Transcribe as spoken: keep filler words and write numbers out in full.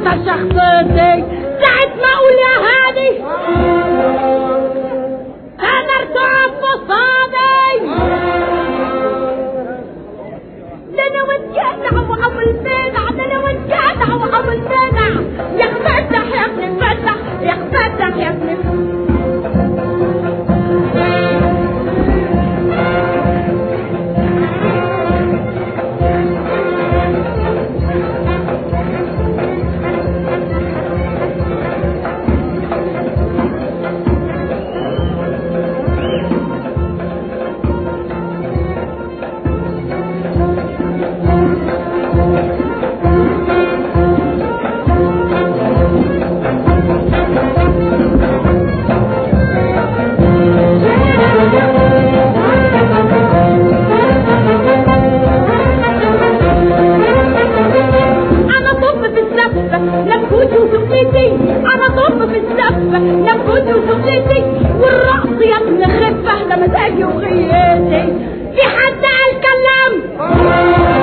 تكسر شخصيتي ساعة ما اقول يا هادي تقدر تقف قصادي. ده انا وانجدع وابو البدع، ده انا وانجدع وابو البدع. يا فتح يا ابن فتح، يا فتح يا ابن والرقص يا ابن خفة ده مزاجي وخياتي. في حد قال كلام